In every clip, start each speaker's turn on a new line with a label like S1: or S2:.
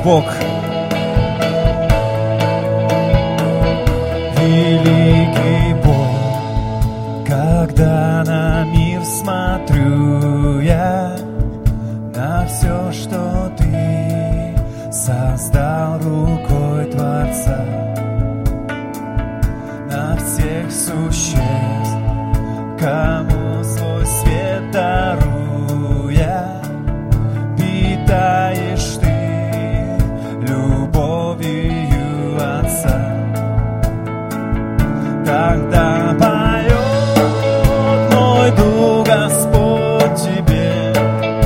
S1: Бог. Великий Бог, когда на мир смотрю я, на все, что Ты создал рукой Творца, на всех существ, кому свой свет даруя, питаешь Ты любовью Отца. Когда поет мой дух, Господь, Тебе,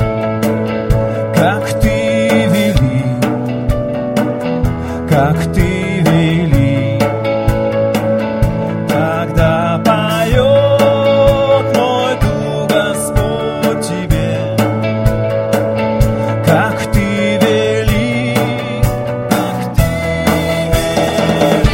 S1: как Ты велик, как Ты велик. Когда поет мой дух, Господь, Тебе, как Ты велик, как Ты велик.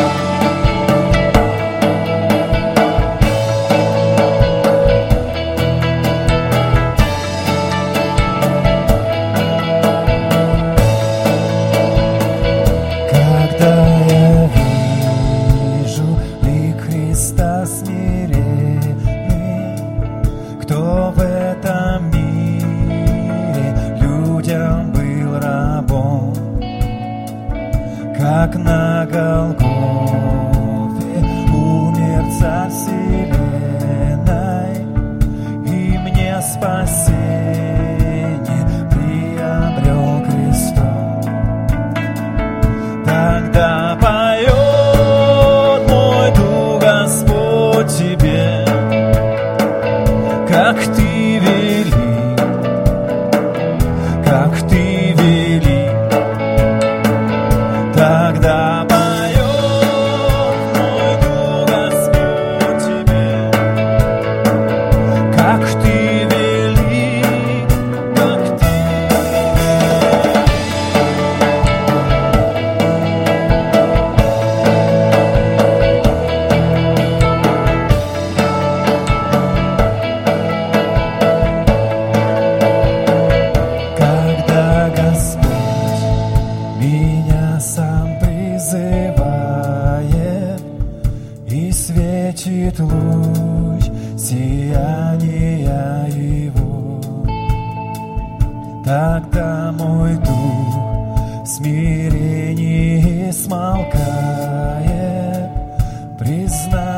S1: Когда я вижу лик Христа смиренный, кто в этом мире людям был рабом, как на Голгофе умер Царь вселенной, и мне спасение приобрел Христос. Тогда поет мой дух, Господь, Тебе, как Ты велик, как Ты велик. Тогда поет мой дух, Господь, Тебе, как Ты велик, как Ты велик. Когда Господь меня сам призывает, и светит луч сияния Его, тогда мой дух в смирении смолкает, признает